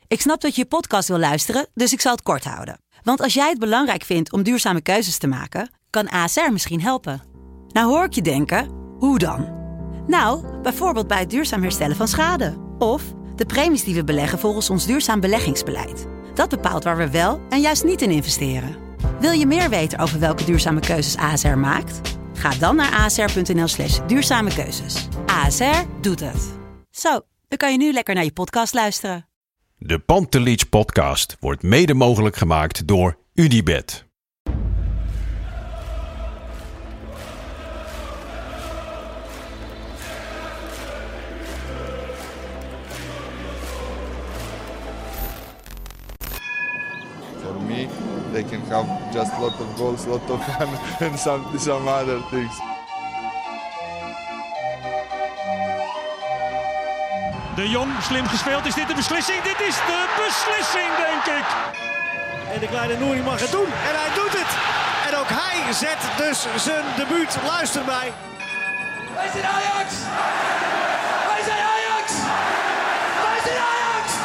Ik snap dat je podcast wil luisteren, dus ik zal het kort houden. Want als jij het belangrijk vindt om duurzame keuzes te maken, kan ASR misschien helpen. Nou hoor ik je denken, hoe dan? Nou, bijvoorbeeld bij het duurzaam herstellen van schade. Of de premies die we beleggen volgens ons duurzaam beleggingsbeleid. Dat bepaalt waar we wel en juist niet in investeren. Wil je meer weten over welke duurzame keuzes ASR maakt? Ga dan naar asr.nl/duurzame keuzes. ASR doet het. Zo, dan kan je nu lekker naar je podcast luisteren. De Pantelich podcast wordt mede mogelijk gemaakt door UdiBet. For me, they can have just a lot of goals, a lot of fun and some other things. De Jong, slim gespeeld. Is dit de beslissing? Dit is de beslissing, denk ik. En de kleine Nouri mag het doen. En hij doet het. En ook hij zet dus zijn debuut. Luister mij. Wij zijn Ajax! Wij zijn Ajax! Wij zijn Ajax!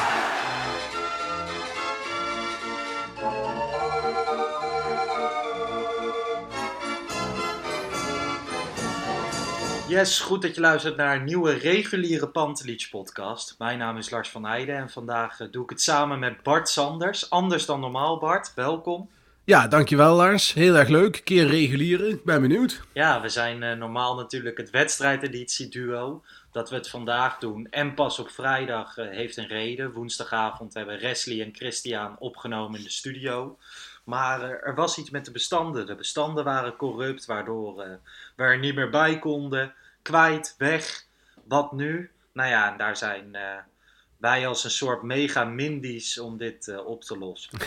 Yes, goed dat je luistert naar een nieuwe reguliere Pantelich podcast. Mijn naam is Lars van Heijden en vandaag doe ik het samen met Bart Sanders. Anders dan normaal, Bart. Welkom. Ja, dankjewel Lars. Heel erg leuk. Keer reguliere. Ik ben benieuwd. Ja, we zijn normaal natuurlijk het wedstrijdeditie duo. Dat we het vandaag doen en pas op vrijdag heeft een reden. Woensdagavond hebben Wesley en Christian opgenomen in de studio. Maar er was iets met de bestanden. De bestanden waren corrupt, waardoor we er niet meer bij konden. Kwijt, weg. Wat nu? Nou ja, en daar zijn wij als een soort mega-mindies om dit op te lossen.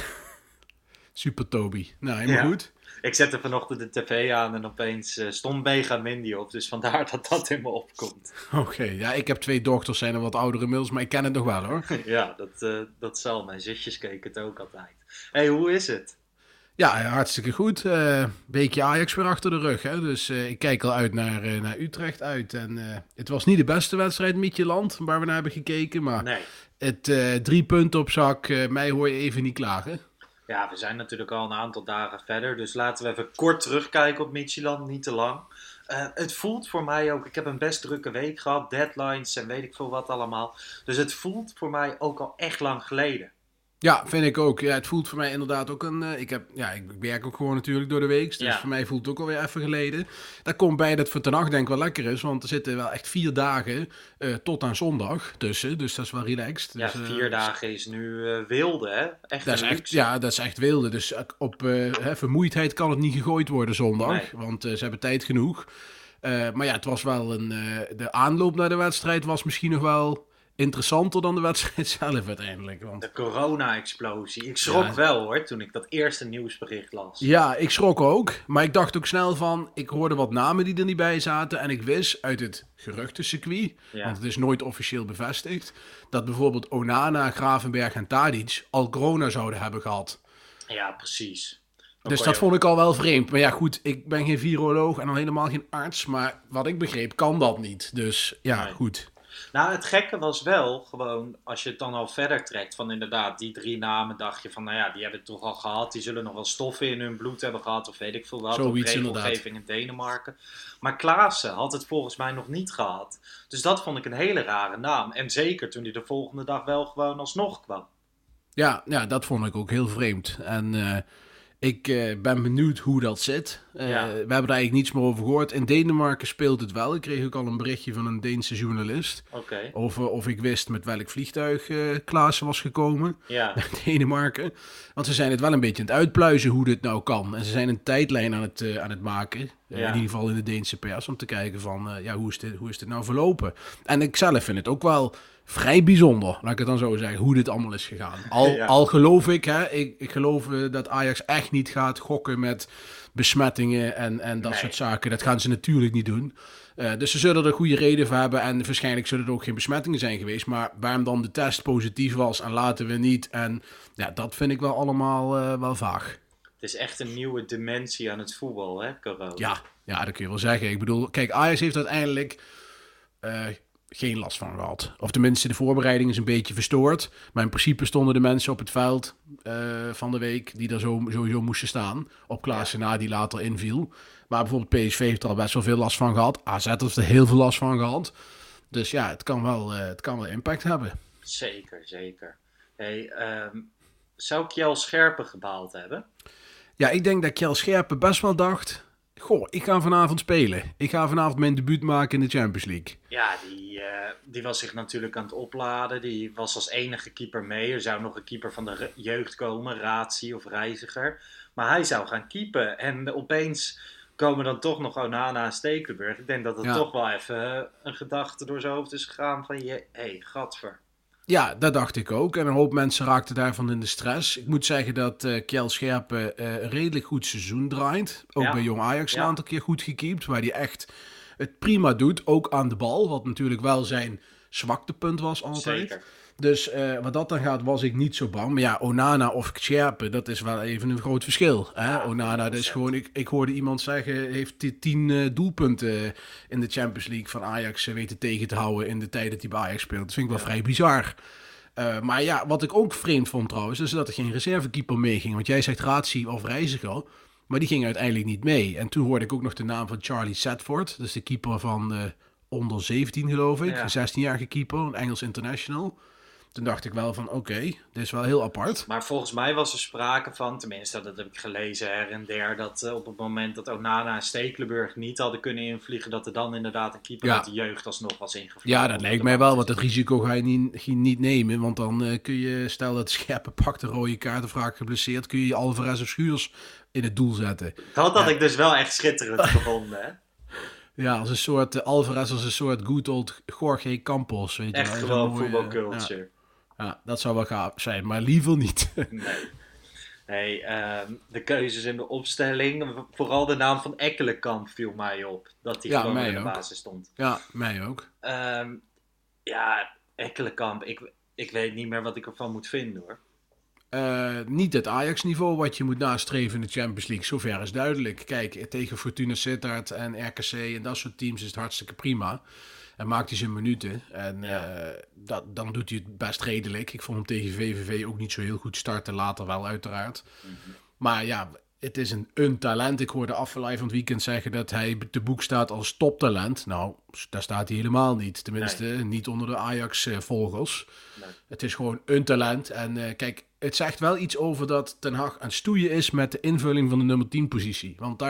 Super Toby. Nou, helemaal goed. Ik zette vanochtend de tv aan en opeens stond mega-mindy op. Dus vandaar dat dat in me opkomt. Oké, ja, ik heb 2 dochters, zijn er wat oudere inmiddels, maar ik ken het nog wel hoor. Ja, dat zal. Mijn zusjes keken het ook altijd. Hey, hoe is het? Ja, hartstikke goed. Weekje Ajax weer achter de rug. Hè? Dus ik kijk al uit naar Utrecht uit. En het was niet de beste wedstrijd Midtjylland waar we naar hebben gekeken. Maar nee. Het 3 punten op zak, mij hoor je even niet klagen. Ja, we zijn natuurlijk al een aantal dagen verder. Dus laten we even kort terugkijken op Midtjylland, niet te lang. Het voelt voor mij ook, ik heb een best drukke week gehad. Deadlines en weet ik veel wat allemaal. Dus het voelt voor mij ook al echt lang geleden. Ja, vind ik ook. Ja, het voelt voor mij inderdaad ook ik werk ook gewoon natuurlijk door de week. Dus voor mij voelt het ook alweer even geleden. Daar komt bij dat voor vannacht denk ik wel lekker is. Want er zitten wel echt 4 dagen tot aan zondag tussen. Dus dat is wel relaxed. Ja, dus, 4 dagen is nu wilde, hè? Echt dat is echt, ja, dat is echt wilde. Dus op vermoeidheid kan het niet gegooid worden zondag. Nee. Want ze hebben tijd genoeg. Maar ja, het was wel de aanloop naar de wedstrijd was misschien nog wel interessanter dan de wedstrijd zelf uiteindelijk. Want de corona-explosie. Ik schrok wel hoor, toen ik dat eerste nieuwsbericht las. Ja, ik schrok ook. Maar ik dacht ook snel van, ik hoorde wat namen die er niet bij zaten. En ik wist uit het geruchtencircuit, want het is nooit officieel bevestigd, dat bijvoorbeeld Onana, Gravenberch en Tadic al corona zouden hebben gehad. Ja, precies. Dus dat vond ik al wel vreemd. Maar ja, goed, ik ben geen viroloog en al helemaal geen arts. Maar wat ik begreep, kan dat niet. Dus ja, nee. Goed. Nou, het gekke was wel gewoon, als je het dan al verder trekt, van inderdaad die 3 namen, dacht je van, nou ja, die hebben het toch al gehad. Die zullen nog wel stoffen in hun bloed hebben gehad, of weet ik veel wat. Zoiets of regelgeving in Denemarken. Maar Klaassen had het volgens mij nog niet gehad. Dus dat vond ik een hele rare naam. En zeker toen hij de volgende dag wel gewoon alsnog kwam. Ja, dat vond ik ook heel vreemd. En ik ben benieuwd hoe dat zit. We hebben er eigenlijk niets meer over gehoord. In Denemarken speelt het wel. Ik kreeg ook al een berichtje van een Deense journalist. Okay. Of ik wist met welk vliegtuig Klaassen was gekomen. Ja. Naar Denemarken. Want ze zijn het wel een beetje aan het uitpluizen hoe dit nou kan. En ze zijn een tijdlijn aan het maken. In ieder geval in de Deense pers. Om te kijken van hoe is dit nou verlopen. En ik zelf vind het ook wel vrij bijzonder, laat ik het dan zo zeggen, hoe dit allemaal is gegaan. Al geloof ik, ik geloof dat Ajax echt niet gaat gokken met besmettingen en dat soort zaken. Dat gaan ze natuurlijk niet doen. Dus ze zullen er een goede reden voor hebben en waarschijnlijk zullen er ook geen besmettingen zijn geweest. Maar waarom dan de test positief was en laten we niet. En ja, dat vind ik wel allemaal wel vaag. Het is echt een nieuwe dimensie aan het voetbal, hè, corona? Ja, dat kun je wel zeggen. Ik bedoel, kijk, Ajax heeft uiteindelijk geen last van gehad. Of tenminste, de voorbereiding is een beetje verstoord. Maar in principe stonden de mensen op het veld van de week die er sowieso moesten staan. Op Klaassen na, die later inviel. Maar bijvoorbeeld PSV heeft er al best wel veel last van gehad. AZ heeft er heel veel last van gehad. Dus ja, het kan wel impact hebben. Zeker. Hey, zou Kjell Scherpen gebaald hebben? Ja, ik denk dat Kjell Scherpen best wel dacht... Goh, ik ga vanavond spelen. Ik ga vanavond mijn debuut maken in de Champions League. Ja, die was zich natuurlijk aan het opladen. Die was als enige keeper mee. Er zou nog een keeper van de jeugd komen, Ratie of Reiziger. Maar hij zou gaan keepen. En opeens komen dan toch nog Onana en Stekelenburg. Ik denk dat het toch wel even een gedachte door zijn hoofd is gegaan van... gadver. Ja, dat dacht ik ook. En een hoop mensen raakten daarvan in de stress. Ik moet zeggen dat Kjell Scherpen een redelijk goed seizoen draait. Ook bij Jong Ajax een aantal keer goed gekiept. Waar hij echt het prima doet. Ook aan de bal. Wat natuurlijk wel zijn zwaktepunt was altijd. Zeker. Dus wat dat dan gaat, was ik niet zo bang. Maar ja, Onana of Scherpen, dat is wel even een groot verschil. Hè? Ja, Onana, dat is gewoon... Ik hoorde iemand zeggen, heeft 10 doelpunten in de Champions League van Ajax weten tegen te houden in de tijd dat hij bij Ajax speelt. Dat vind ik wel vrij bizar. Maar ja, wat ik ook vreemd vond trouwens, is dat er geen reservekeeper meeging. Want jij zegt Ratie of Reiziger, maar die ging uiteindelijk niet mee. En toen hoorde ik ook nog de naam van Charlie Sedford. Dat is de keeper van onder 17 geloof ik. Een 16-jarige keeper, een Engels international. Toen dacht ik wel van oké, dit is wel heel apart. Maar volgens mij was er sprake van, tenminste dat heb ik gelezen her en der, dat op het moment dat Onana en Stekelenburg niet hadden kunnen invliegen, dat er dan inderdaad een keeper uit de jeugd alsnog was ingevlogen. Ja, dat lijkt mij wel, want het risico ga je niet nemen. Want dan kun je, stel dat Scherpen pakt een rode kaart of raakt geblesseerd, kun je Alvarez of Schuurs in het doel zetten. Dat had ik dus wel echt schitterend gevonden, hè? Ja, als een soort Alvarez, als een soort good old Jorge Campos. Weet echt je, gewoon voetbalculture. Ja, dat zou wel gaaf zijn, maar liever niet. Nee, de keuzes in de opstelling, vooral de naam van Ekkelenkamp viel mij op. Dat hij gewoon in de basis stond. Ja, mij ook. Ekkelenkamp, ik weet niet meer wat ik ervan moet vinden hoor. Niet het Ajax-niveau wat je moet nastreven in de Champions League. Zover is duidelijk. Kijk, tegen Fortuna Sittard en RKC en dat soort teams is het hartstikke prima. En maakt hij zijn minuten. En dan doet hij het best redelijk. Ik vond hem tegen VVV ook niet zo heel goed starten. Later wel uiteraard. Mm-hmm. Maar ja, het is een talent. Ik hoorde Affelay van het weekend zeggen dat hij te boek staat als toptalent. Nou, daar staat hij helemaal niet. Tenminste, niet onder de Ajax-volgers. Nee. Het is gewoon een talent. En kijk, het zegt wel iets over dat Ten Hag aan het stoeien is met de invulling van de nummer 10 positie. Want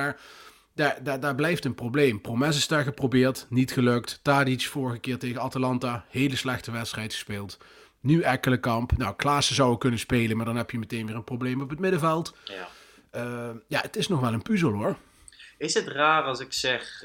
daar blijft een probleem. Promes is daar geprobeerd, niet gelukt. Tadic vorige keer tegen Atalanta, hele slechte wedstrijd gespeeld. Nu Ekkelenkamp. Nou, Klaassen zou kunnen spelen, maar dan heb je meteen weer een probleem op het middenveld. Ja, het is nog wel een puzzel hoor. Is het raar als ik zeg,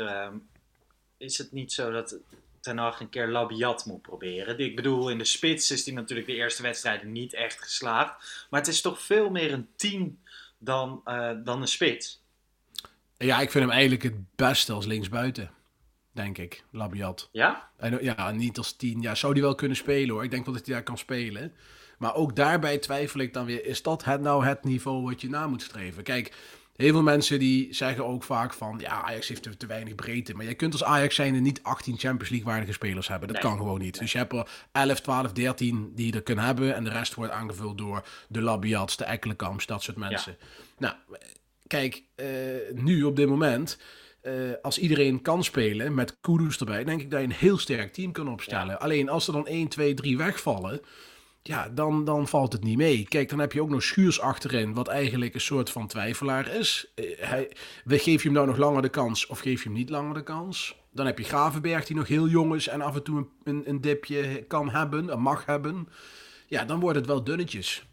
is het niet zo dat Ten Hag een keer Labiat moet proberen? Ik bedoel, in de spits is hij natuurlijk de eerste wedstrijden niet echt geslaagd. Maar het is toch veel meer een 10 dan een spits. Ja, ik vind hem eigenlijk het beste als linksbuiten, denk ik, Labiat. Ja? En niet als 10. Ja, zou die wel kunnen spelen hoor. Ik denk wel dat hij daar kan spelen. Maar ook daarbij twijfel ik dan weer, is dat het niveau wat je na moet streven? Kijk, heel veel mensen die zeggen ook vaak van, ja, Ajax heeft te weinig breedte. Maar je kunt als Ajax zijnde niet 18 Champions League waardige spelers hebben. Dat kan gewoon niet. Nee. Dus je hebt er 11, 12, 13 die je er kunnen hebben. En de rest wordt aangevuld door de Labiats, de Ekkelenkamps, dat soort mensen. Ja. Nou, kijk, nu op dit moment, als iedereen kan spelen met Kudus erbij, denk ik dat je een heel sterk team kan opstellen. Ja. Alleen als er dan 1, 2, 3 wegvallen, ja, dan valt het niet mee. Kijk, dan heb je ook nog Schuurs achterin, wat eigenlijk een soort van twijfelaar is. Geef je hem nou nog langer de kans of geef je hem niet langer de kans? Dan heb je Gravenberg die nog heel jong is en af en toe een dipje kan hebben, mag hebben. Ja, dan wordt het wel dunnetjes.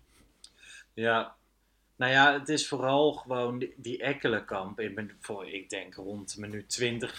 Ja. Nou ja, het is vooral gewoon die Ekkelenkamp. Ik denk rond minuut 20,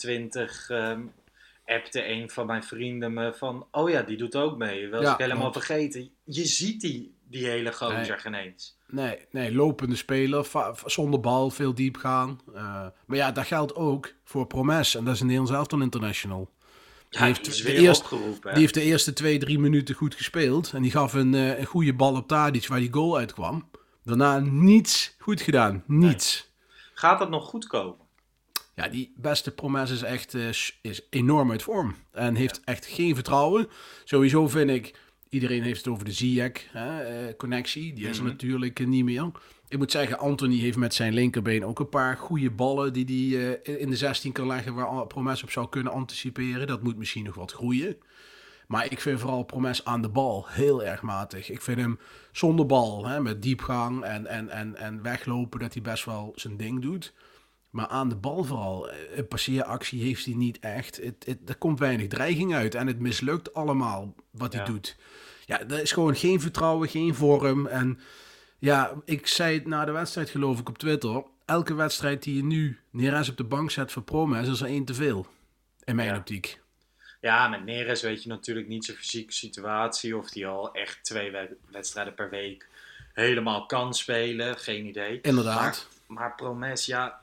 25 appte een van mijn vrienden me van, oh ja, die doet ook mee. Was ik helemaal vergeten. Je ziet die hele gozer geen eens. Nee, lopende speler, zonder bal, veel diep gaan. Maar ja, dat geldt ook voor Promes. En dat is een Nederlands elftal international. Ja, die is weer opgeroepen. Die heeft de eerste 2-3 minuten goed gespeeld. En die gaf een goede bal op Tadic waar die goal uitkwam. Daarna niets goed gedaan. Niets. Nee. Gaat dat nog goed komen? Ja, die beste Promes is echt is enorm uit vorm. En heeft echt geen vertrouwen. Sowieso vind ik, iedereen heeft het over de Ziyech-connectie. Die is er natuurlijk niet meer. Ik moet zeggen, Anthony heeft met zijn linkerbeen ook een paar goede ballen die hij in de 16 kan leggen waar Promes op zou kunnen anticiperen. Dat moet misschien nog wat groeien. Maar ik vind vooral Promes aan de bal heel erg matig. Ik vind hem zonder bal, met diepgang en weglopen, dat hij best wel zijn ding doet. Maar aan de bal vooral, een passeeractie heeft hij niet echt. Er komt weinig dreiging uit en het mislukt allemaal wat hij doet. Ja, er is gewoon geen vertrouwen, geen vorm. En ja, ik zei het na de wedstrijd geloof ik op Twitter. Elke wedstrijd die je nu Neres op de bank zet voor Promes is er 1 te veel. In mijn optiek. Ja, met Neres weet je natuurlijk niet zijn fysieke situatie. Of die al echt 2 wedstrijden per week helemaal kan spelen. Geen idee. Inderdaad. Maar Promes, ja...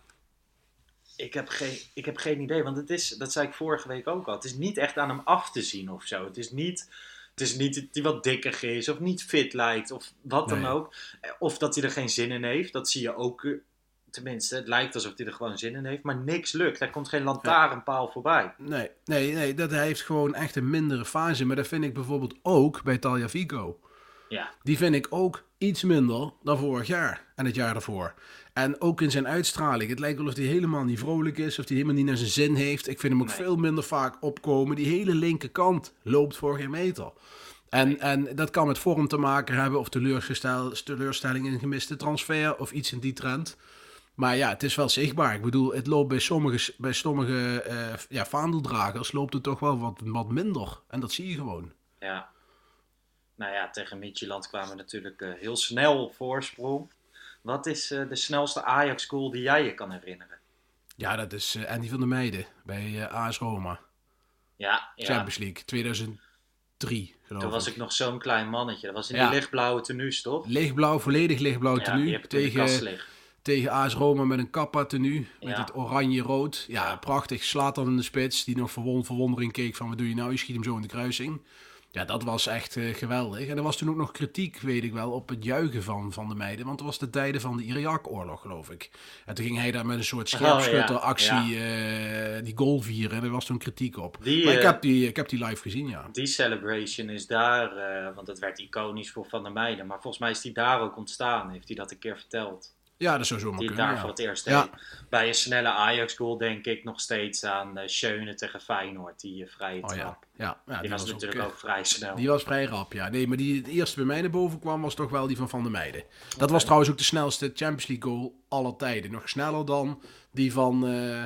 Ik heb geen idee. Want het is, dat zei ik vorige week ook al. Het is niet echt aan hem af te zien of zo. Het is niet dat hij wat dikker is. Of niet fit lijkt. Of wat dan ook. Of dat hij er geen zin in heeft. Dat zie je ook... Tenminste, het lijkt alsof hij er gewoon zin in heeft. Maar niks lukt. Er komt geen lantaarnpaal voorbij. Nee, dat hij heeft gewoon echt een mindere fase. Maar dat vind ik bijvoorbeeld ook bij Tagliafico. Ja. Die vind ik ook iets minder dan vorig jaar. En het jaar daarvoor. En ook in zijn uitstraling. Het lijkt wel of hij helemaal niet vrolijk is. Of hij helemaal niet naar zijn zin heeft. Ik vind hem ook veel minder vaak opkomen. Die hele linkerkant loopt voor geen meter. En dat kan met vorm te maken hebben. Of teleurstelling in een gemiste transfer. Of iets in die trend. Maar ja, het is wel zichtbaar. Ik bedoel, het loopt bij sommige vaandeldragers loopt het toch wel wat minder. En dat zie je gewoon. Ja. Nou ja, tegen Midtjylland kwamen we natuurlijk heel snel op voorsprong. Wat is de snelste Ajax-goal die jij je kan herinneren? Ja, dat is Andy van der Meijden bij AS Roma. Ja. Champions League, 2003 geloof ik. Toen was ik nog zo'n klein mannetje. Dat was in die lichtblauwe tenues, toch? Lichtblauw, volledig lichtblauw tenue. Die heb ik in de kast liggen. Tegen AS Roma met een kappa tenue. Met het oranje-rood. Ja, prachtig. Slaat dan in de spits. Die nog verwondering keek van wat doe je nou? Je schiet hem zo in de kruising. Ja, dat was echt geweldig. En er was toen ook nog kritiek, weet ik wel, op het juichen van de meiden. Want het was de tijden van de Irak-oorlog, geloof ik. En toen ging hij daar met een soort scherpschutteractie die goal vieren. En er was toen kritiek op. Maar ik heb die live gezien, ja. Die celebration is daar, want het werd iconisch voor Van der Meijden. Maar volgens mij is die daar ook ontstaan. Heeft hij dat een keer verteld? Ja, dat zou zomaar die kunnen. Die daar voor het eerst deed. Bij een snelle Ajax-goal denk ik nog steeds aan Schöne tegen Feyenoord. Die vrije trap. Ja, die was natuurlijk ook vrij snel. Die was vrij rap, ja. Nee, maar die het eerste bij mij naar boven kwam was toch wel die van der Meijden. Dat was trouwens ook de snelste Champions League goal aller tijden. Nog sneller dan die van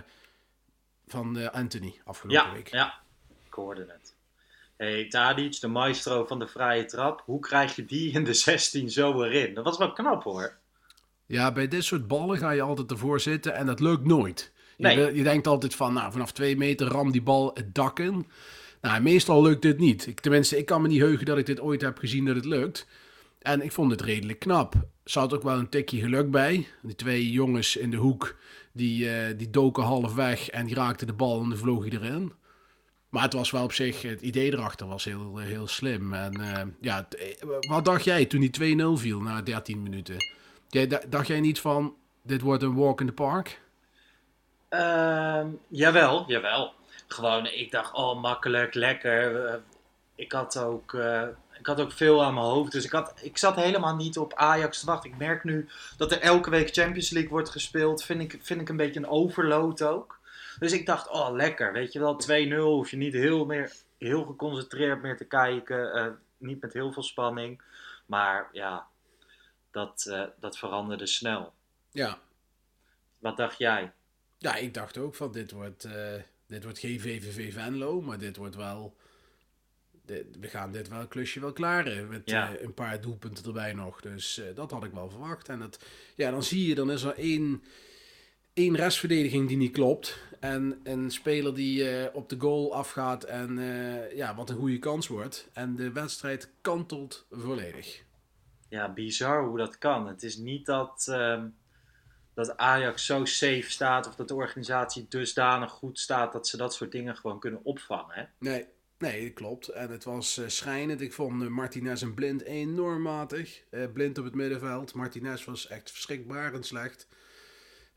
Anthony afgelopen week. Ja, ik hoorde het. Hey, Tadic, de maestro van de vrije trap. Hoe krijg je die in de 16 zo erin? Dat was wel knap, hoor. Ja, bij dit soort ballen ga je altijd ervoor zitten en dat lukt nooit. Je denkt altijd van, vanaf 2 meter ram die bal het dak in. Nou, meestal lukt dit niet. Tenminste, ik kan me niet heugen dat ik dit ooit heb gezien dat het lukt. En ik vond het redelijk knap. Er zat ook wel een tikje geluk bij. Die 2 jongens in de hoek, die doken half weg en die raakten de bal en dan vloog hij erin. Maar het was wel op zich, het idee erachter was heel, heel slim. En wat dacht jij toen die 2-0 viel na 13 minuten? Dacht jij niet van, dit wordt een walk in the park? Jawel. Gewoon, ik dacht, makkelijk, lekker. Ik had ook veel aan mijn hoofd. Dus ik zat helemaal niet op Ajax te wachten. Ik merk nu dat er elke week Champions League wordt gespeeld. Vind ik een beetje een overload ook. Dus ik dacht, lekker. Weet je wel, 2-0 hoef je niet heel geconcentreerd meer te kijken. Niet met heel veel spanning. Maar ja, dat veranderde snel. Ja. Wat dacht jij? Ja, ik dacht ook van dit wordt geen VVV Venlo, maar dit wordt wel... We gaan dit klusje wel klaren met een paar doelpunten erbij nog. Dus dat had ik wel verwacht. En dan zie je, dan is er één restverdediging die niet klopt. En een speler die op de goal afgaat en wat een goede kans wordt. En de wedstrijd kantelt volledig. Ja, bizar hoe dat kan. Het is niet dat Ajax zo safe staat of dat de organisatie dusdanig goed staat dat ze dat soort dingen gewoon kunnen opvangen. Hè? Nee, klopt. En het was schrijnend. Ik vond Martinez en Blind enorm matig. Blind op het middenveld. Martinez was echt verschrikbarend slecht.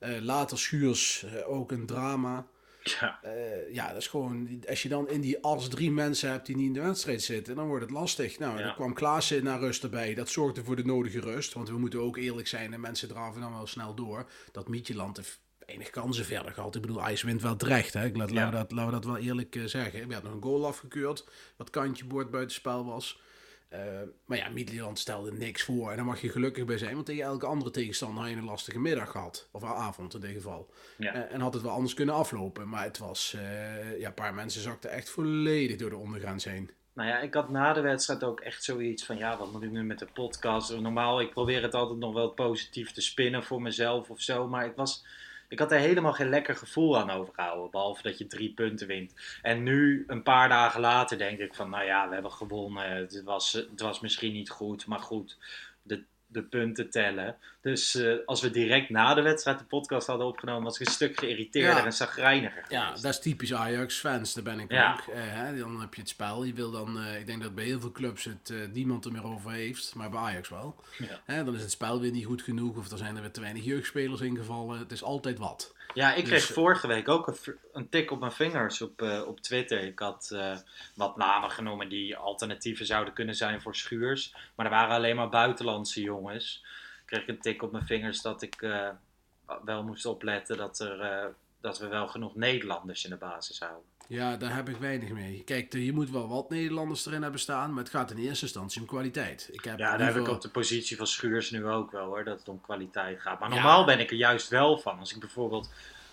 Later Schuurs ook een drama. Ja. Dat is gewoon, als je dan in die as 3 mensen hebt die niet in de wedstrijd zitten, dan wordt het lastig. Nou, dan kwam Klaassen naar rust erbij. Dat zorgde voor de nodige rust. Want we moeten ook eerlijk zijn en mensen draven dan wel snel door. Dat Midtjylland heeft weinig kansen verder gehad. Ik bedoel, Ajax wint wel terecht. Hè? Laten we dat wel eerlijk zeggen. Er werd nog een goal afgekeurd. Wat kantje boord buitenspel was. Maar ja, Midtjylland stelde niks voor. En daar mag je gelukkig bij zijn. Want tegen elke andere tegenstander had je een lastige middag gehad. Of avond in dit geval. Ja. En had het wel anders kunnen aflopen. Maar het was... een paar mensen zakten echt volledig door de ondergrens heen. Nou ja, ik had na de wedstrijd ook echt zoiets van... Ja, wat moet ik nu met de podcast? Normaal, ik probeer het altijd nog wel positief te spinnen voor mezelf of zo. Maar ik had er helemaal geen lekker gevoel aan overgehouden. Behalve dat je 3 punten wint. En nu, een paar dagen later, denk ik van... Nou ja, we hebben gewonnen. Het was misschien niet goed. Maar goed, de punten tellen. Dus als we direct na de wedstrijd de podcast hadden opgenomen... was ik een stuk geïrriteerder en chagrijniger geweest. Ja, dat is typisch Ajax-fans. Daar ben ik ook. Dan heb je het spel. Je wil dan... ik denk dat bij heel veel clubs het niemand er meer over heeft. Maar bij Ajax wel. Ja. Dan is het spel weer niet goed genoeg. Of er zijn er weer te weinig jeugdspelers ingevallen. Het is altijd wat. Ja, ik kreeg vorige week ook een tik op mijn vingers op Twitter. Ik had wat namen genomen die alternatieven zouden kunnen zijn voor Schuurs. Maar er waren alleen maar buitenlandse jongens. Ik kreeg een tik op mijn vingers dat ik wel moest opletten dat we wel genoeg Nederlanders in de basis houden. Ja, daar heb ik weinig mee. Kijk, je moet wel wat Nederlanders erin hebben staan, maar het gaat in eerste instantie om kwaliteit. Daar heb ik op de positie van Schuurs nu ook wel hoor, dat het om kwaliteit gaat. Maar normaal ben ik er juist wel van. Als ik bijvoorbeeld,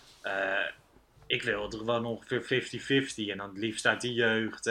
ik wil het er gewoon ongeveer 50-50 en dan het liefst uit de jeugd.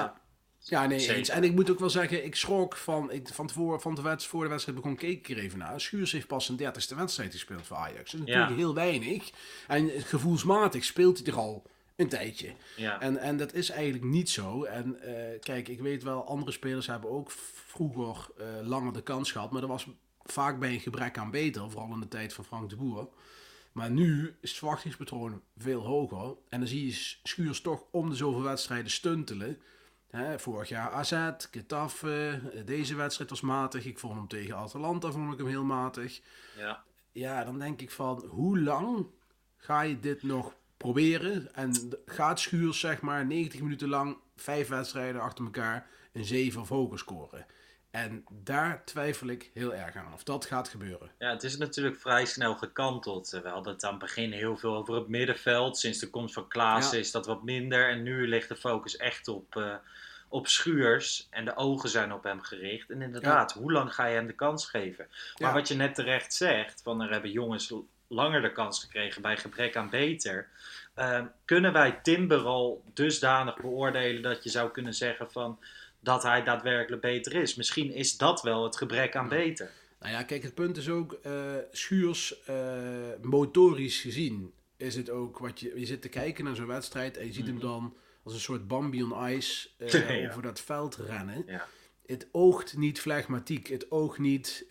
Eens. En ik moet ook wel zeggen, ik schrok voor de wedstrijd begon, keek ik er even naar. Schuurs heeft pas een 30ste wedstrijd gespeeld voor Ajax. Dat is natuurlijk heel weinig. En gevoelsmatig speelt hij er al een tijdje. Ja. En dat is eigenlijk niet zo. En kijk, ik weet wel, andere spelers hebben ook vroeger langer de kans gehad. Maar dat was vaak bij een gebrek aan beter. Vooral in de tijd van Frank de Boer. Maar nu is het verwachtingspatroon veel hoger. En dan zie je Schuurs toch om de zoveel wedstrijden stuntelen. Vorig jaar AZ, Getafe, deze wedstrijd was matig. Ik vond hem tegen Atalanta heel matig. Ja, dan denk ik van, hoe lang ga je dit nog proberen? En gaat Schuurs zeg maar 90 minuten lang 5 wedstrijden achter elkaar een 7 of hoger scoren? En daar twijfel ik heel erg aan of dat gaat gebeuren. Ja, het is natuurlijk vrij snel gekanteld. We hadden het aan het begin heel veel over het middenveld. Sinds de komst van Klaassen is dat wat minder. En nu ligt de focus echt op Schuurs. En de ogen zijn op hem gericht. En inderdaad, hoe lang ga je hem de kans geven? Maar wat je net terecht zegt, van er hebben jongens langer de kans gekregen bij gebrek aan beter. Kunnen wij Timber al dusdanig beoordelen dat je zou kunnen zeggen van dat hij daadwerkelijk beter is? Misschien is dat wel het gebrek aan beter. Nou ja, kijk, het punt is ook, Schuurs, motorisch gezien, is het ook wat je zit te kijken naar zo'n wedstrijd en je ziet hem dan als een soort Bambi on ice over dat veld rennen. Ja. Het oogt niet flegmatiek, het oogt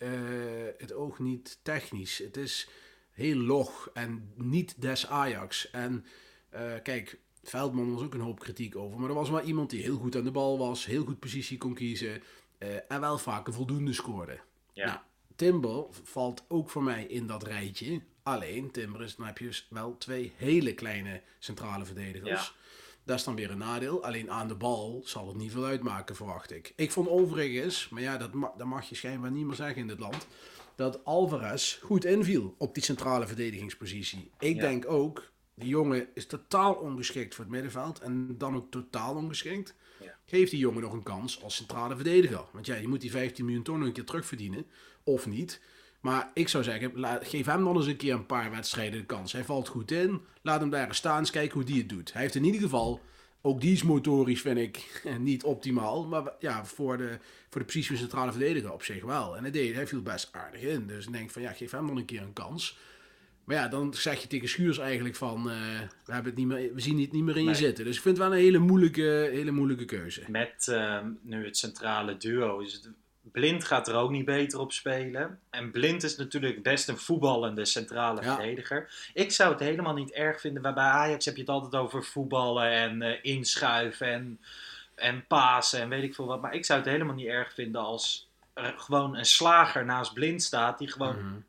niet technisch. Het is heel log en niet des Ajax. En kijk, Veldman was ook een hoop kritiek over. Maar er was wel iemand die heel goed aan de bal was, heel goed positie kon kiezen en wel vaak een voldoende scoorde. Ja. Nou, Timber valt ook voor mij in dat rijtje. Alleen, Timber dan heb je wel 2 hele kleine centrale verdedigers. Ja. Dat is dan weer een nadeel. Alleen aan de bal zal het niet veel uitmaken, verwacht ik. Ik vond overigens, maar ja, dat mag je schijnbaar niet meer zeggen in dit land, dat Alvarez goed inviel op die centrale verdedigingspositie. Ik denk ook, die jongen is totaal ongeschikt voor het middenveld en dan ook totaal ongeschikt. Ja. Geef die jongen nog een kans als centrale verdediger. Want ja, je moet die 15 miljoen ton nog een keer terugverdienen, of niet. Maar ik zou zeggen, geef hem dan eens een keer een paar wedstrijden de kans. Hij valt goed in, laat hem daar eens staan, eens kijken hoe die het doet. Hij heeft in ieder geval, ook die is motorisch vind ik niet optimaal, maar ja, voor de positie van centrale verdediger op zich wel. En hij viel best aardig in, dus ik denk van ja, geef hem dan een keer een kans. Maar ja, dan zeg je tegen Schuurs eigenlijk van, we zien het niet meer in je zitten. Dus ik vind het wel een hele moeilijke keuze. Met nu het centrale duo is het... Blind gaat er ook niet beter op spelen. En Blind is natuurlijk best een voetballende centrale verdediger. Ik zou het helemaal niet erg vinden. Bij Ajax heb je het altijd over voetballen en inschuiven en pasen en weet ik veel wat. Maar ik zou het helemaal niet erg vinden als er gewoon een slager naast Blind staat die gewoon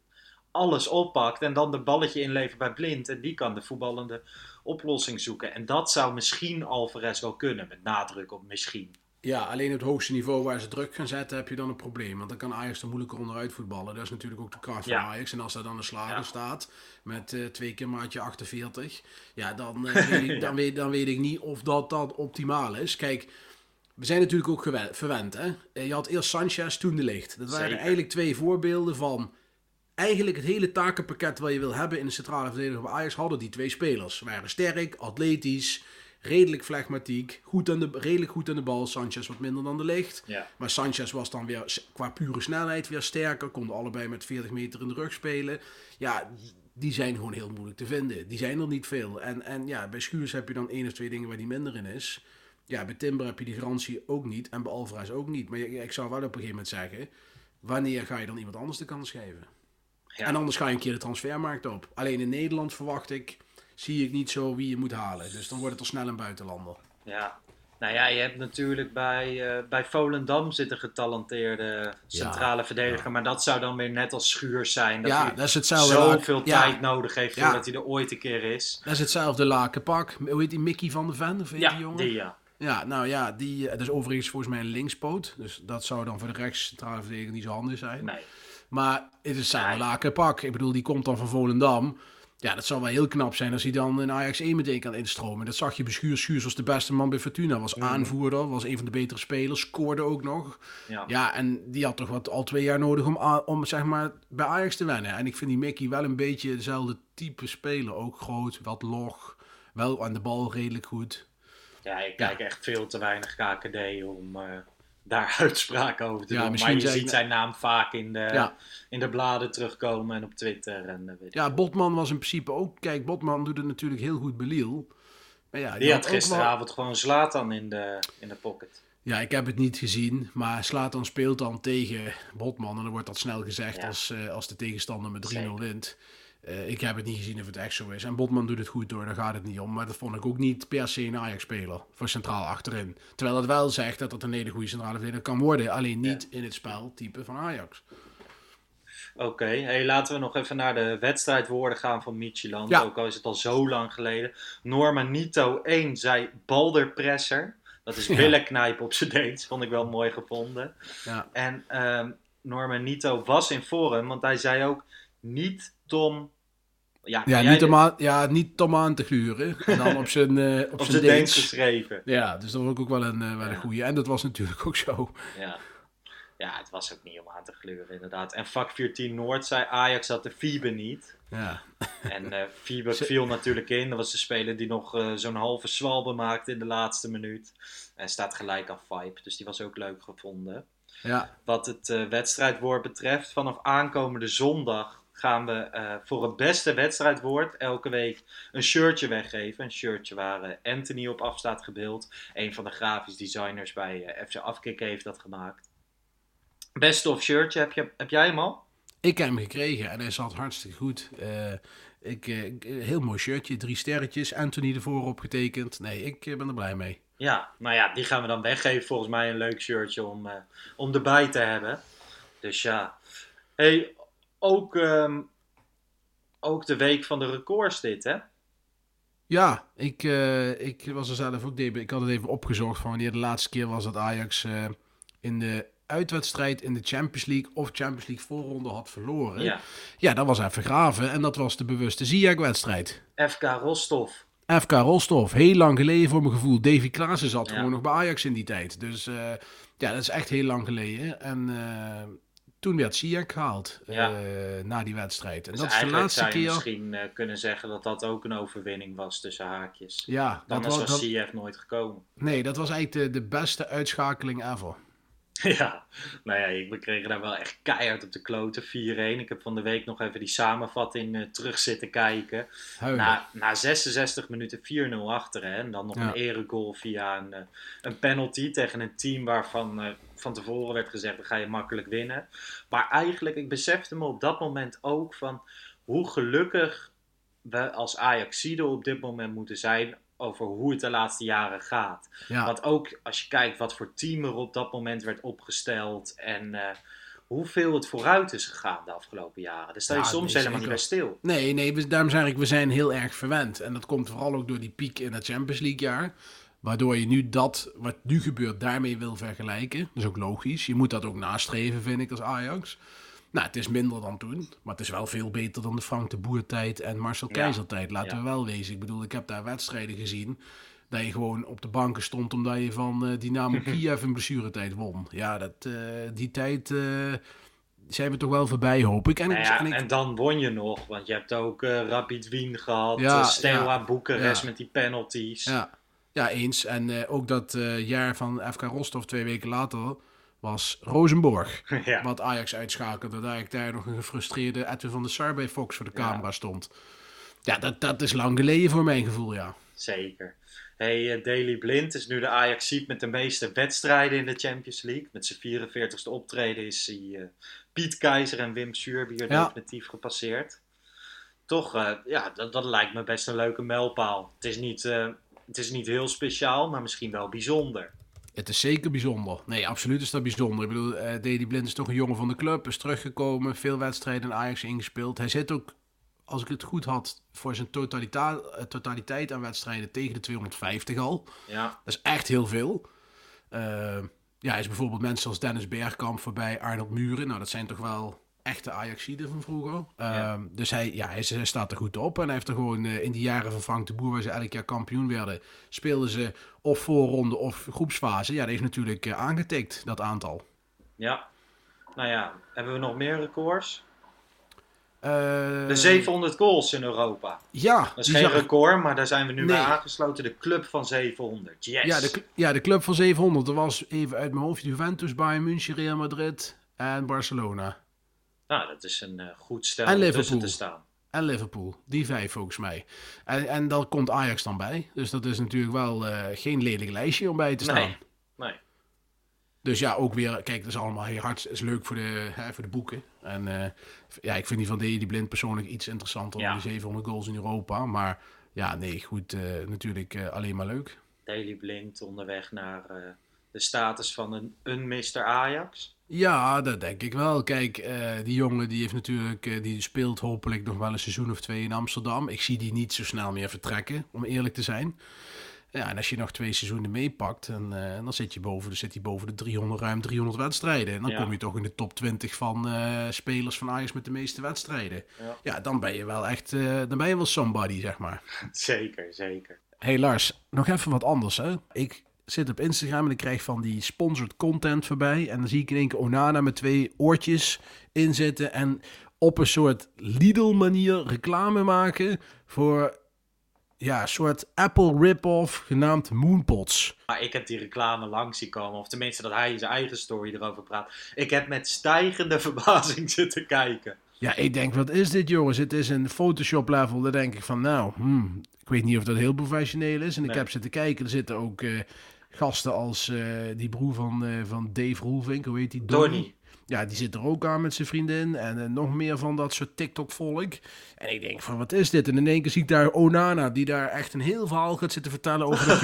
alles oppakt en dan de balletje inlevert bij Blind. En die kan de voetballende oplossing zoeken. En dat zou misschien Alvarez wel kunnen, met nadruk op misschien. Ja, alleen op het hoogste niveau waar ze druk gaan zetten heb je dan een probleem. Want dan kan Ajax er moeilijker onderuit voetballen. Dat is natuurlijk ook de kracht van Ajax. En als daar dan een slager staat met 2 keer maatje 48. Ja, dan weet ik niet of dat optimaal is. Kijk, we zijn natuurlijk ook verwend. Hè? Je had eerst Sanchez, toen De Ligt. Dat waren eigenlijk 2 voorbeelden van... Eigenlijk het hele takenpakket wat je wil hebben in de centrale verdediger bij Ajax hadden die 2 spelers. Ze waren sterk, atletisch... Redelijk flegmatiek, redelijk goed aan de bal. Sanchez wat minder dan De Ligt. Ja. Maar Sanchez was dan weer qua pure snelheid weer sterker. Konden allebei met 40 meter in de rug spelen. Ja, die zijn gewoon heel moeilijk te vinden. Die zijn er niet veel. En ja, bij Schuurs heb je dan 1 of 2 dingen waar die minder in is. Ja, bij Timber heb je die garantie ook niet. En bij Alvarez ook niet. Maar ik zou wel op een gegeven moment zeggen... Wanneer ga je dan iemand anders de kans geven? Ja. En anders ga je een keer de transfermarkt op. Alleen in Nederland zie ik niet zo wie je moet halen. Dus dan wordt het al snel een buitenlander. Ja, nou ja, je hebt natuurlijk bij Volendam zit een getalenteerde centrale verdediger. Ja. Maar dat zou dan weer net als Schuurs zijn. Dat hij dat is hetzelfde zoveel tijd nodig heeft voordat hij er ooit een keer is. Dat is hetzelfde lakenpak. Hoe heet die, Mickey van der Ven? Of heet die jongen? Ja, nou ja, dat is overigens volgens mij een linkspoot. Dus dat zou dan voor de rechtscentrale verdediger niet zo handig zijn. Nee. Maar het is hetzelfde lakenpak. Ik bedoel, die komt dan van Volendam... Ja, dat zou wel heel knap zijn als hij dan in Ajax 1 meteen kan instromen. Dat zag je bij Schuurs. Schuurs was de beste man bij Fortuna. Was aanvoerder, was een van de betere spelers. Scoorde ook nog. Ja, en die had toch al 2 jaar nodig om zeg maar bij Ajax te wennen. En ik vind die Mickey wel een beetje dezelfde type speler. Ook groot, wat log. Wel aan de bal redelijk goed. Ja, ik kijk echt veel te weinig KKD om... daar uitspraken over te doen. Maar je ziet zijn naam vaak in de bladen terugkomen en op Twitter. En, Botman was in principe ook... Kijk, Botman doet het natuurlijk heel goed bij Lille. Maar die had gisteravond gewoon Zlatan in de pocket. Ja, ik heb het niet gezien. Maar Zlatan speelt dan tegen Botman. En dan wordt dat snel gezegd als de tegenstander met 3-0 wint. Ik heb het niet gezien of het echt zo is. En Botman doet het goed door, daar gaat het niet om. Maar dat vond ik ook niet per se een Ajax-speler voor centraal achterin. Terwijl dat wel zegt dat het een hele goede centrale verdediger kan worden. Alleen niet in het speltype van Ajax. Oké, hey, laten we nog even naar de wedstrijdwoorden gaan van Midtjylland. Ook al is het al zo lang geleden. Norman Nito 1 zei balderpresser. Dat is billenknijpen op zijn Deens. Vond ik wel mooi gevonden. Ja. En Norman Nito was in vorm, want hij zei ook niet Tom... niet Tom aan te gluren. En dan op zijn Deens geschreven. Ja, dus dat was ook wel een goeie. En dat was natuurlijk ook zo. Ja, het was ook niet om aan te gluren inderdaad. En Vak 14 Noord zei Ajax had de Fiebe niet. Ja. En Fiebe viel natuurlijk in. Dat was de speler die nog zo'n halve zwalbe maakte in de laatste minuut. En staat gelijk aan Vibe. Dus die was ook leuk gevonden. Ja. Wat het wedstrijdwoord betreft, vanaf aankomende zondag gaan we voor het beste wedstrijdwoord elke week een shirtje weggeven. Een shirtje waar Anthony op af staat gebeeld. Een van de grafisch designers bij FC Afkikken heeft dat gemaakt. Best of shirtje, heb jij hem al? Ik heb hem gekregen en hij zat hartstikke goed. Heel mooi shirtje, 3 sterretjes. Anthony ervoor opgetekend. Nee, ik ben er blij mee. Ja, nou ja, die gaan we dan weggeven. Volgens mij een leuk shirtje om erbij te hebben. Dus ja. Hey, ook de week van de records dit, hè? Ja, ik was er zelf ook... Ik had het even opgezocht van wanneer de laatste keer was dat Ajax in de uitwedstrijd in de Champions League of Champions League voorronde had verloren. Ja, dat was even graven en dat was de bewuste Ziyech-wedstrijd. FK Rostov. FK Rostov, heel lang geleden voor mijn gevoel. Davy Klaassen zat gewoon nog bij Ajax in die tijd. Dus dat is echt heel lang geleden. En toen werd Ziyech gehaald na die wedstrijd. En dus dat is de laatste keer. Misschien kunnen zeggen dat dat ook een overwinning was tussen haakjes. Ja, Anders was Ziyech nooit gekomen. Nee, dat was eigenlijk de beste uitschakeling ever. Ja, nou ja, we kregen daar wel echt keihard op de kloten, 4-1. Ik heb van de week nog even die samenvatting terug zitten kijken. Na 66 minuten 4-0 achter, hè, en dan nog een eregoal via een penalty tegen een team waarvan van tevoren werd gezegd, dan ga je makkelijk winnen. Maar eigenlijk, ik besefte me op dat moment ook van hoe gelukkig we als Ajaxiden op dit moment moeten zijn over hoe het de laatste jaren gaat. Ja. Want ook als je kijkt wat voor team er op dat moment werd opgesteld en hoeveel het vooruit is gegaan de afgelopen jaren. Daar sta je soms helemaal niet bij stil. Nee, daarom zeg ik, we zijn heel erg verwend. En dat komt vooral ook door die piek in het Champions League jaar. Waardoor je nu dat, wat nu gebeurt, daarmee wil vergelijken. Dat is ook logisch. Je moet dat ook nastreven, vind ik, als Ajax. Nou, het is minder dan toen. Maar het is wel veel beter dan de Frank de Boer-tijd en Marcel Keizer-tijd. Laten we wel wezen. Ik bedoel, ik heb daar wedstrijden gezien dat je gewoon op de banken stond omdat je van Dynamo Kiev een blessuretijd won. Ja, die tijd zijn we toch wel voorbij, hoop ik. En dan won je nog, want je hebt ook Rapid Wien gehad, Steaua Boekarest met die penalties. Ja, eens. En ook dat jaar van FK Rostov 2 weken later was Rosenborg. Wat Ajax uitschakelde. Dat ik daar nog een gefrustreerde Edwin van der Sar bij Fox voor de camera stond. Ja, dat is lang geleden voor mijn gevoel, ja. Zeker. Hey, Daley Blind is nu de Ajaxiet met de meeste wedstrijden in de Champions League. Met zijn 44ste optreden is hij Piet Keizer en Wim Suurbier definitief gepasseerd. Toch, dat lijkt me best een leuke mijlpaal. Het is niet heel speciaal, maar misschien wel bijzonder. Het is zeker bijzonder. Nee, absoluut is dat bijzonder. Ik bedoel, Daley Blind is toch een jongen van de club. Is teruggekomen, veel wedstrijden in Ajax ingespeeld. Hij zit ook, als ik het goed had, voor zijn totaliteit aan wedstrijden tegen de 250 al. Ja. Dat is echt heel veel. Hij is bijvoorbeeld mensen als Dennis Bergkamp voorbij, Arnold Muren. Nou, dat zijn toch wel echte Ajaxiden van vroeger. Dus hij staat er goed op. En hij heeft er gewoon in die jaren van Frank de Boer, waar ze elk jaar kampioen werden, speelden ze of voorronde of groepsfase. Ja, dat heeft natuurlijk aangetikt, dat aantal. Ja. Nou ja, hebben we nog meer records? De 700 goals in Europa. Ja. Dat is geen record, maar daar zijn we nu bij aangesloten. De club van 700. Yes. De club van 700. Er was even uit mijn hoofd Juventus, Bayern München, Real Madrid en Barcelona. Nou, dat is een goed stel om tussen te staan. En Liverpool. Die 5 volgens mij. En daar komt Ajax dan bij. Dus dat is natuurlijk wel geen lelijk lijstje om bij te staan. Nee. Dus ja, ook weer, kijk, dat is allemaal heel hard. Is leuk voor de boeken. En ik vind die van Daley Blind persoonlijk iets interessanter dan die 700 goals in Europa. Maar ja, nee, goed, natuurlijk alleen maar leuk. Daley Blind onderweg naar de status van een Mr. Ajax. Ja, dat denk ik wel. Kijk, die jongen die heeft natuurlijk, die speelt hopelijk nog wel een seizoen of 2 in Amsterdam. Ik zie die niet zo snel meer vertrekken, om eerlijk te zijn. Ja, en als je nog 2 seizoenen meepakt, dan zit hij boven de ruim 300 wedstrijden. En dan kom je toch in de top 20 van spelers van Ajax met de meeste wedstrijden. Ja, dan ben je wel echt, dan ben je wel somebody, zeg maar. Zeker. Hey Lars, nog even wat anders, hè. Ik zit op Instagram en ik krijg van die sponsored content voorbij. En dan zie ik in één keer Onana met 2 oortjes inzitten en op een soort Lidl-manier reclame maken voor een soort Apple rip-off genaamd Moonpots. Maar ik heb die reclame langs zien komen, of tenminste dat hij in zijn eigen story erover praat. Ik heb met stijgende verbazing zitten kijken. Ja, ik denk, wat is dit, jongens? Het is een Photoshop level. Daar denk ik van, ik weet niet of dat heel professioneel is. En ik heb zitten kijken, er zitten ook gasten als die broer van Dave Roelvink, hoe heet die? Donnie. Ja, die zit er ook aan met zijn vriendin. En nog meer van dat soort TikTok-volk. En ik denk van, wat is dit? En in één keer zie ik daar Onana, die daar echt een heel verhaal gaat zitten vertellen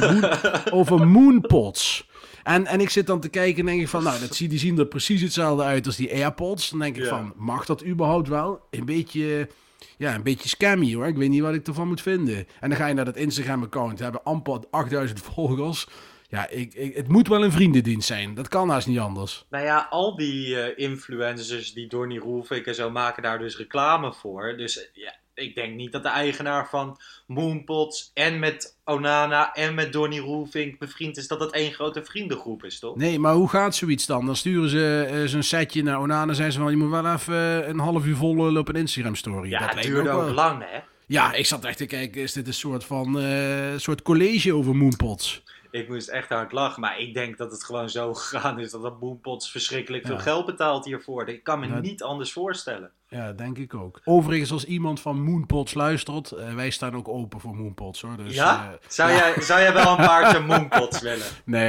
over Moonpots. En ik zit dan te kijken en denk ik van, die zien er precies hetzelfde uit als die AirPods. Dan denk ik van, mag dat überhaupt wel? Een beetje scammy, hoor. Ik weet niet wat ik ervan moet vinden. En dan ga je naar dat Instagram-account. Hebben amper 8000 volgers. Ja, het moet wel een vriendendienst zijn. Dat kan haast niet anders. Nou ja, al die influencers die Donnie Roelvink en zo maken daar dus reclame voor. Dus ja, ik denk niet dat de eigenaar van Moonpots en met Onana en met Donnie Roelvink bevriend is, dat dat één grote vriendengroep is, toch? Nee, maar hoe gaat zoiets dan? Dan sturen ze zo'n setje naar Onana en zeggen ze van, je moet wel even een half uur vol lullen op een Instagram-story. Ja, dat duurde ook lang, hè? Ja, ik zat echt te kijken, is dit een soort college over Moonpots? Ik moest echt hard lachen, maar ik denk dat het gewoon zo gegaan is dat Moonpots verschrikkelijk veel geld betaalt hiervoor. Ik kan me niet anders voorstellen. Ja, denk ik ook. Overigens, als iemand van Moonpots luistert, wij staan ook open voor Moonpots, hoor. Dus, ja? Zou jij wel een paardje Moonpots willen?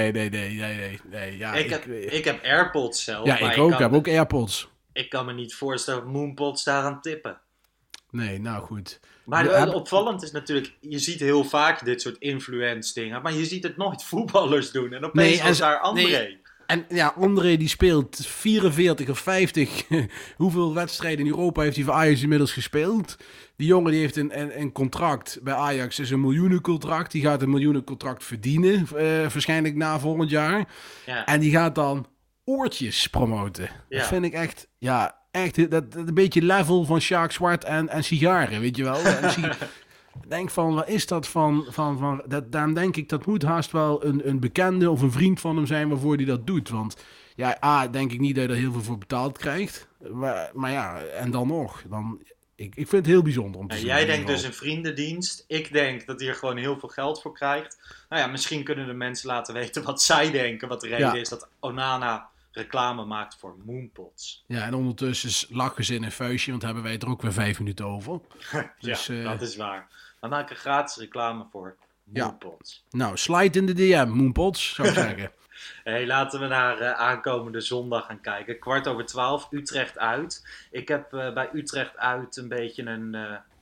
Nee. Ja, ik heb AirPods zelf. Ja, ik heb ook AirPods. Ik kan me niet voorstellen dat Moonpots daaraan tippen. Nee, nou goed. Maar opvallend is natuurlijk, je ziet heel vaak dit soort influence dingen, maar je ziet het nooit voetballers doen. En opeens was daar André. En ja, André die speelt 44 of 50. Hoeveel wedstrijden in Europa heeft hij voor Ajax inmiddels gespeeld? Die jongen die heeft een contract bij Ajax. Is een miljoenencontract. Die gaat een miljoenencontract verdienen. Waarschijnlijk na volgend jaar. Ja. En die gaat dan oortjes promoten. Ja. Dat vind ik echt... Ja, echt dat een beetje level van Sjaak Zwart en sigaren, weet je wel. Denk van, wat is dat van daarom denk ik, dat moet haast wel een bekende of een vriend van hem zijn waarvoor hij dat doet. Want ja, denk ik niet dat je er heel veel voor betaald krijgt. Maar ja, en dan nog. Ik vind het heel bijzonder om te zien. Jij denkt dus een vriendendienst. Ik denk dat hij er gewoon heel veel geld voor krijgt. Nou ja, misschien kunnen de mensen laten weten wat zij denken. Wat de reden is dat Onana reclame maakt voor Moonpots. Ja, en ondertussen lachen ze in een vuistje, want hebben wij het er ook weer 5 minuten over. Dus, ja, dat is waar. We maken gratis reclame voor Moonpots. Ja. Nou, slide in de DM, Moonpots, zou ik zeggen. Hey, laten we naar aankomende zondag gaan kijken. 12:15, Utrecht uit. Ik heb bij Utrecht uit een beetje een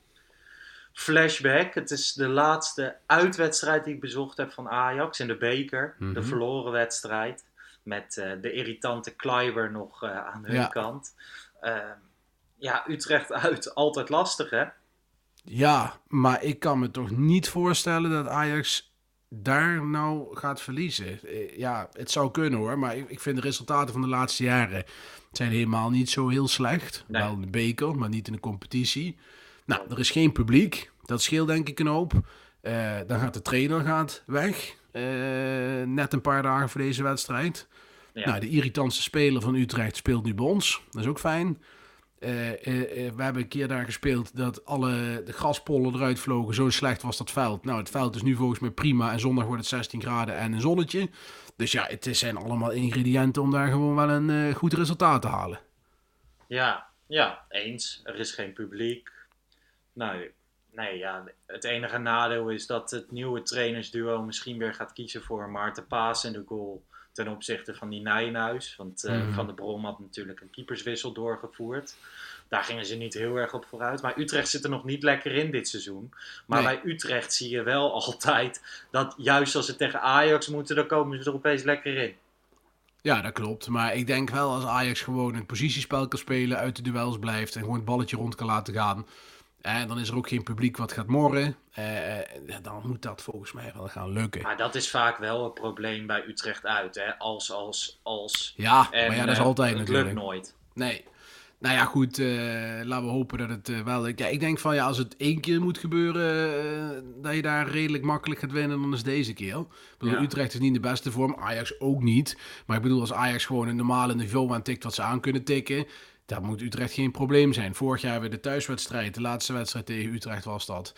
flashback. Het is de laatste uitwedstrijd die ik bezocht heb van Ajax in de beker. Mm-hmm. De verloren wedstrijd. Met de irritante Kleiber nog aan hun kant. Utrecht uit, altijd lastig, hè? Ja, maar ik kan me toch niet voorstellen dat Ajax daar nou gaat verliezen. Ja, het zou kunnen hoor, maar ik vind de resultaten van de laatste jaren zijn helemaal niet zo heel slecht. Nee. Wel in de beker, maar niet in de competitie. Nou, er is geen publiek. Dat scheelt denk ik een hoop. Dan gaat de trainer weg. Net een paar dagen voor deze wedstrijd. Ja. Nou, de irritantste speler van Utrecht speelt nu bij ons. Dat is ook fijn. We hebben een keer daar gespeeld dat de graspollen eruit vlogen. Zo slecht was dat veld. Nou, het veld is nu volgens mij prima. En zondag wordt het 16 graden en een zonnetje. Dus ja, het zijn allemaal ingrediënten om daar gewoon wel een goed resultaat te halen. Ja, eens. Er is geen publiek. Het enige nadeel is dat het nieuwe trainersduo misschien weer gaat kiezen voor Maarten Paas in de goal. Ten opzichte van die Nijenhuis. Want Van der Brom had natuurlijk een keeperswissel doorgevoerd. Daar gingen ze niet heel erg op vooruit. Maar Utrecht zit er nog niet lekker in dit seizoen. Maar bij Utrecht zie je wel altijd dat juist als ze tegen Ajax moeten, dan komen ze er opeens lekker in. Ja, dat klopt. Maar ik denk wel als Ajax gewoon een positiespel kan spelen, uit de duels blijft en gewoon het balletje rond kan laten gaan. En dan is er ook geen publiek wat gaat morren. Dan moet dat volgens mij wel gaan lukken. Maar dat is vaak wel het probleem bij Utrecht uit. Hè? Als. Ja, maar ja, dat is altijd het natuurlijk. lukt nooit. Nee. Nou ja, goed. Laten we hopen dat het wel lukt. Ja, ik denk van als het 1 keer moet gebeuren, dat je daar redelijk makkelijk gaat winnen, dan is deze keer. Ik bedoel, Utrecht is niet in de beste vorm. Ajax ook niet. Maar ik bedoel, als Ajax gewoon een normale niveau aan tikt wat ze aan kunnen tikken, dat moet Utrecht geen probleem zijn. Vorig jaar weer de thuiswedstrijd, de laatste wedstrijd tegen Utrecht was dat.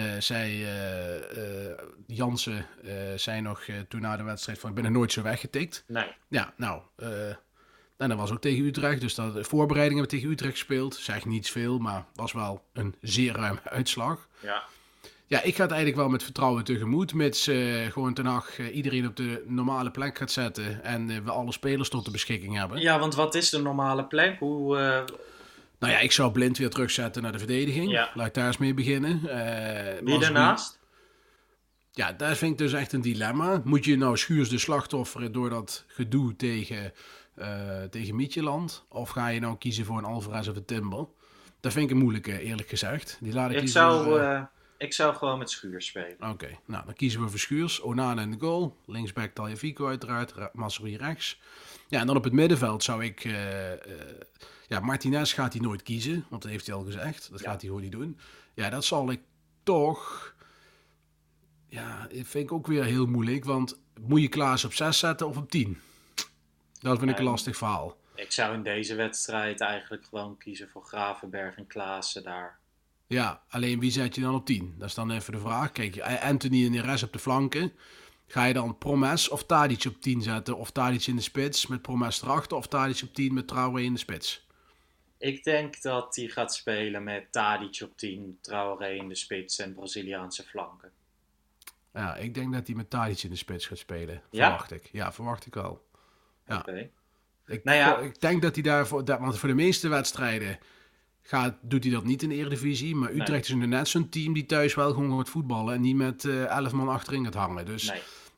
Jansen zei nog toen na de wedstrijd van ik ben er nooit zo weggetikt. Nee. Ja, nou, en dat was ook tegen Utrecht. Dus de voorbereiding hebben we tegen Utrecht gespeeld. Zeg niets veel, maar was wel een zeer ruime uitslag. Ja. Ja, ik ga het eigenlijk wel met vertrouwen tegemoet. Mits gewoon ten Hag iedereen op de normale plek gaat zetten. En we alle spelers tot de beschikking hebben. Ja, want wat is de normale plek? Nou ja, ik zou Blind weer terugzetten naar de verdediging. Ja. Laat ik daar eens mee beginnen. Wie daarnaast? Ja, daar vind ik dus echt een dilemma. Moet je nou Schuurs de slachtofferen door dat gedoe tegen Midtjylland? Of ga je nou kiezen voor een Alvarez of een Timber? Dat vind ik een moeilijke, eerlijk gezegd. Die laat Ik zou gewoon met Schuurs spelen. Oké, nou dan kiezen we voor Schuurs. Onana in de goal. Linksback Tagliafico uiteraard. Masri rechts. Ja, en dan op het middenveld zou ik... Martinez gaat hij nooit kiezen. Want dat heeft hij al gezegd. Dat gaat hij gewoon niet doen. Ja, dat zal ik toch... Ja, dat vind ik ook weer heel moeilijk. Want moet je Klaas op 6 zetten of op 10? Dat vind ik een lastig verhaal. Ik zou in deze wedstrijd eigenlijk gewoon kiezen voor Gravenberg en Klaassen daar. Ja, alleen wie zet je dan op 10? Dat is dan even de vraag. Kijk, Anthony en Neres op de flanken. Ga je dan Promes of Tadic op 10 zetten? Of Tadic in de spits met Promes erachter? Of Tadic op 10 met Traoré in de spits? Ik denk dat hij gaat spelen met Tadic op 10, Traoré in de spits en Braziliaanse flanken. Ja, ik denk dat hij met Tadic in de spits gaat spelen. Ja? Verwacht ik. Ja, verwacht ik wel. Ja. Okay. Ik denk dat hij daarvoor... Want voor de meeste wedstrijden doet hij dat niet in de Eredivisie. Maar Utrecht is nu net zo'n team die thuis wel gewoon gaat voetballen. En niet met 11 man achterin gaat hangen. Dus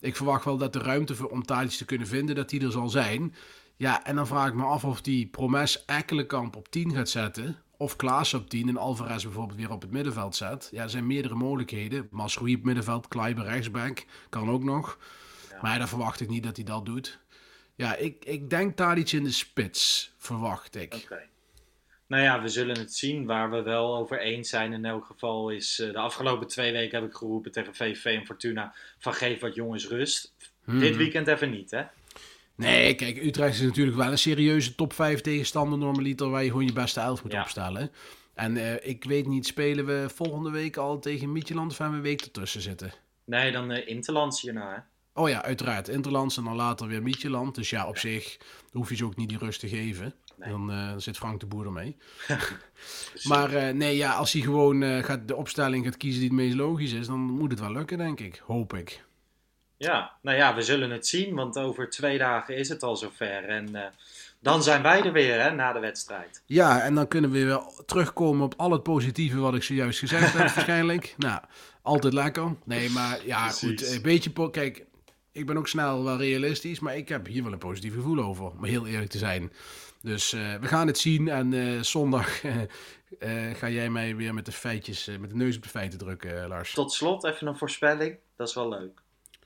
Ik verwacht wel dat de ruimte om Tadic te kunnen vinden, dat die er zal zijn. Ja, en dan vraag ik me af of die Promes Ekkelenkamp op 10 gaat zetten. Of Klaas op 10 en Alvarez bijvoorbeeld weer op het middenveld zet. Ja, er zijn meerdere mogelijkheden. Masroei op middenveld, Kleiber rechtsback. Kan ook nog. Ja. Maar dan verwacht ik niet dat hij dat doet. Ja, ik denk Tadic in de spits, verwacht ik. Okay. Nou ja, we zullen het zien. Waar we wel over eens zijn in elk geval is... de afgelopen 2 weken heb ik geroepen tegen VVV en Fortuna... van geef wat jongens rust. Dit weekend even niet, hè? Nee, kijk, Utrecht is natuurlijk wel een serieuze top 5 tegenstander normaliter... waar je gewoon je beste 11 moet opstellen. En ik weet niet, spelen we volgende week al tegen Midtjylland... of hebben we een week ertussen zitten? Nee, dan Interlands hierna, hè? Oh ja, uiteraard. Interlands en dan later weer Midtjylland. Dus ja, op zich hoef je ze ook niet die rust te geven. Nee. Dan zit Frank de Boer ermee. Maar als hij gewoon de opstelling gaat kiezen die het meest logisch is... dan moet het wel lukken, denk ik. Hoop ik. Ja, nou ja, we zullen het zien. Want over 2 dagen is het al zover. En dan zijn wij er weer, hè, na de wedstrijd. Ja, en dan kunnen we weer terugkomen op al het positieve wat ik zojuist gezegd heb waarschijnlijk. Nou, altijd lekker. Nee, maar ja, precies. Goed. Een beetje... Kijk... Ik ben ook snel wel realistisch, maar ik heb hier wel een positief gevoel over, om heel eerlijk te zijn. Dus we gaan het zien en zondag ga jij mij weer met de feitjes, met de neus op de feiten drukken, Lars. Tot slot even een voorspelling, dat is wel leuk.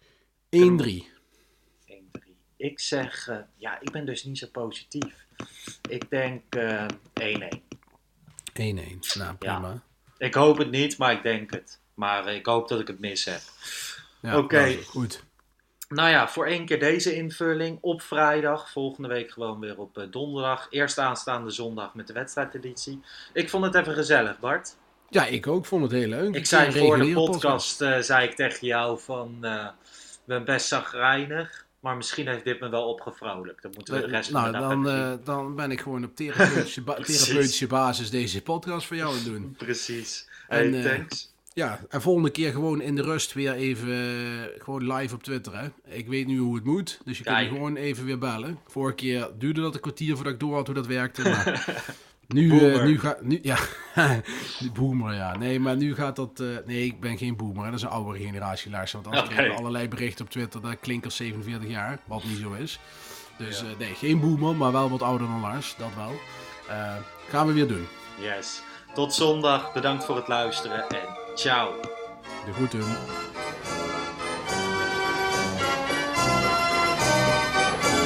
1-3. 1-3. Ik zeg, ik ben dus niet zo positief. Ik denk 1-1. 1-1, nou prima. Ja. Ik hoop het niet, maar ik denk het. Maar ik hoop dat ik het mis heb. Ja, Oké. Goed. Nou ja, voor 1 keer deze invulling op vrijdag. Volgende week gewoon weer op donderdag. Eerst aanstaande zondag met de wedstrijdeditie. Ik vond het even gezellig, Bart. Ja, ik ook. Vond het heel leuk. Ik zei voor de podcast, zei ik tegen jou van... ben best chagrijnig. Maar misschien heeft dit me wel opgevrolijkt. Dan moeten we de rest van de dag dan ben ik gewoon op therapeutische basis deze podcast voor jou aan doen. Precies. En, thanks. Ja, en volgende keer gewoon in de rust weer even gewoon live op Twitter, hè. Ik weet nu hoe het moet, dus je kunt me gewoon even weer bellen. Vorige keer duurde dat een kwartier voordat ik door had hoe dat werkte, maar nu gaat... Ja, boomer, ja. Nee, maar nu gaat dat... nee, ik ben geen boomer, hè. Dat is een oudere generatie, Lars. Want anders krijg je allerlei berichten op Twitter, dat klinkt als 47 jaar, wat niet zo is. Dus nee, geen boomer, maar wel wat ouder dan Lars, dat wel. Gaan we weer doen. Yes. Tot zondag, bedankt voor het luisteren en ciao. De groeten.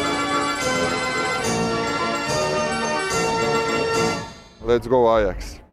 Let's go Ajax.